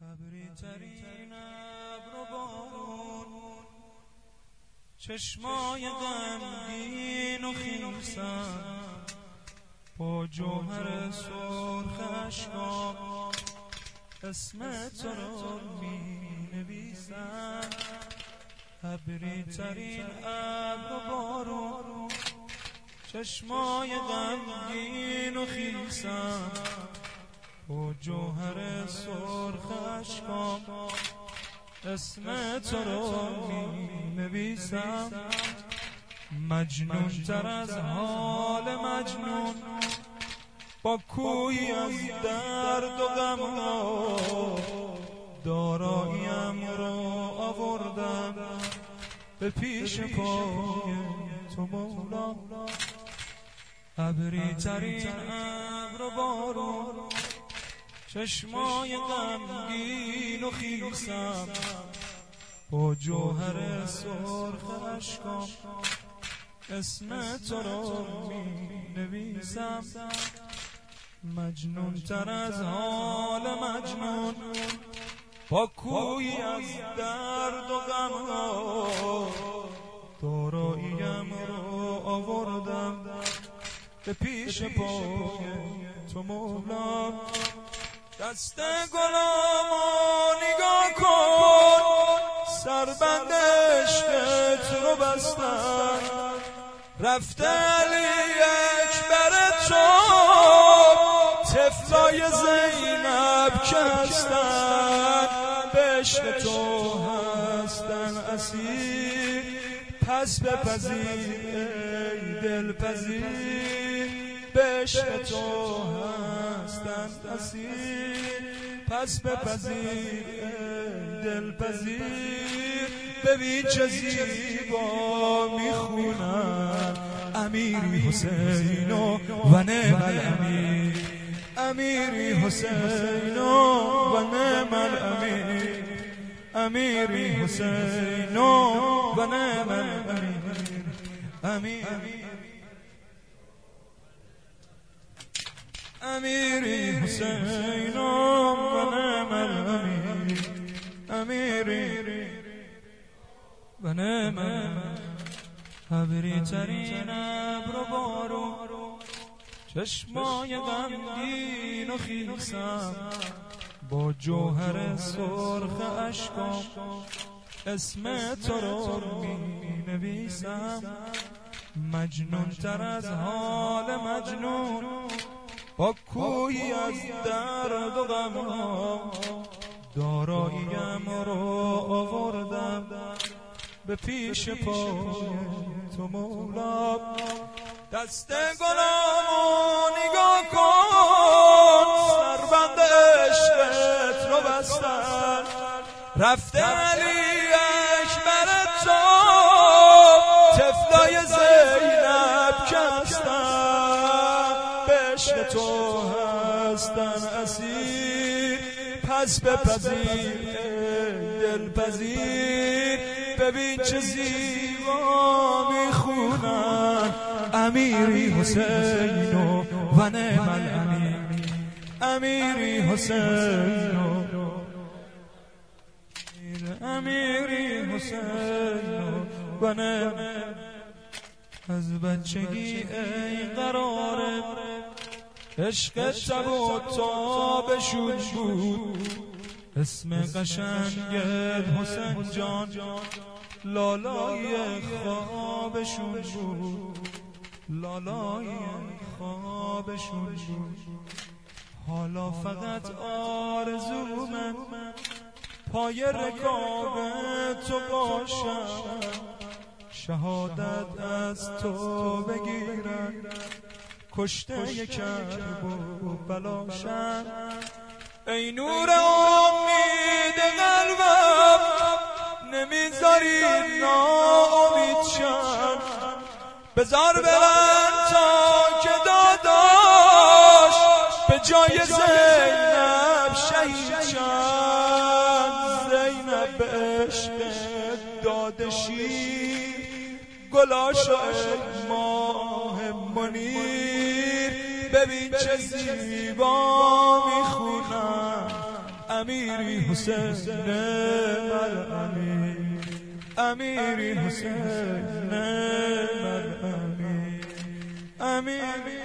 ابری ترین ابر و بارون، چشمای غمگین و خیسم، با جوهر سرخ اشکام اسم تو رو می نویسم. ابری ترین ابر و بارون، چشمای غمگین و خیسم، با جوهر سرخ اشکام اسم تو رو می نویسم. مجنون تر از حال مجنون، با کویی از درد و غم ها، داراییم رو آوردم به پیش پای تو مولا. ابری ترین ابر و بارون، چشمای غمگین و خیسم، با جوهر سرخ اشکام اسم تو رو می نویسم. مجنون تر از حال مجنون، با کویی از درد و غم ها، داراییم رو آوردم به پیش پای تو مولا. دست گلامو نگاه کن، سربند عشقت رو بستن، رفته علی اکبر تو، طفلای زینب که هستن، به عشق تو هستن اسیر. پس بپذیر ای دلپذیر، به عشق تو هستن اسیر. پس بپذیر ای دلپذیر. ببین چه زیبا میخونن امیری حسین و نعم الامیر. امیری حسین و نعم الامیر. امیری حسین و نعم الامیر. امیری حسین و نعم الامیر. امیری و نعم الامیر. ابری ترین ابر و بارون، چشمای غمگین و خیسم، با جوهر سرخ اشکام اسم تو رو می نویسم. مجنون تر از حال مجنون، با کویی از درد و غم ها، داراییم رو آوردم به پیش پای تو مولا. دست گلامو نگاه کن، سربند عشقت رو بستن، رفته علی اکبر تو، طفلای زینب که هستن، به عشق تو هستن اسیر. پس بپذیر دلپذیر. ببین چه زیبا میخونن امیری حسین و نعم الامیر. امیری حسین امیری حسین و نعم. از بچگی ای قراره عشق تب و تابشون بود، اسم قشنگت حسین جان لالای خوابشون بود. لالای خوابشون بود. حالا فقط آرزومه پای رکاب تو باشم، شهادت از تو بگیرم، کشته کرب و بلاشم. ای نور امید قلبم، نمیذاری ناامید شم، بذار برن تا که داداش به جای زینب شهید شم. زینب به عشق دادشی، گلاش ای ماه منیر. ببین چه زیبا میخونن امیری حسین مر امیر، امیری حسین مر امیر، امیر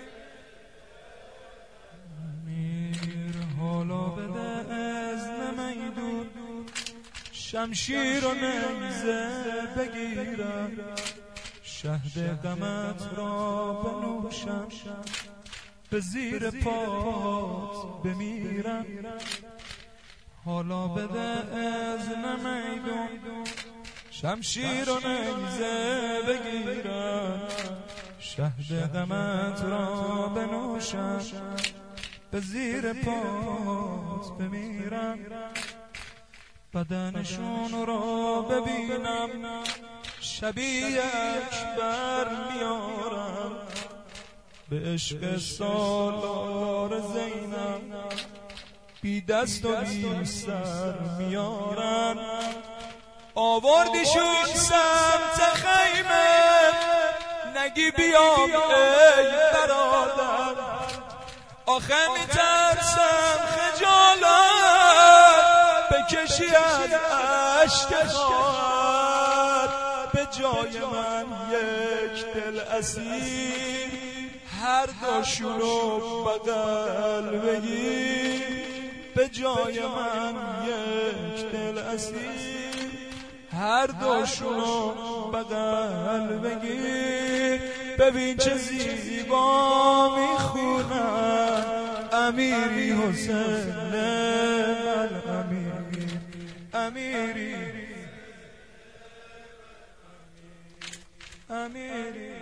حالا بده از نمیدون شمشیر و نیزه بگیرم، شهد غمت را بنوشم، به زیر پات بمیرم. حالا بده از نمیدون شمشیر و نیزه بگیرم، شهد غمت را بنوشم، به زیر پات بمیرم. بدنشون را ببینم شبیه اکبر میارم، به عشق سالار زینب بی دست و بی سر میارم. آوردیشون سمت خیمه نگی بیام ای برادر، آخه میترسم خجالت بکشی از عشق خواهر، به جای من یک دل اسیر هر دوشونو بغل بگیر، به جای من یک دل اسیر هر دوشونو بغل بگیر. ببین چه زیبا میخونم امیری حسین مر امیر، امیری امیری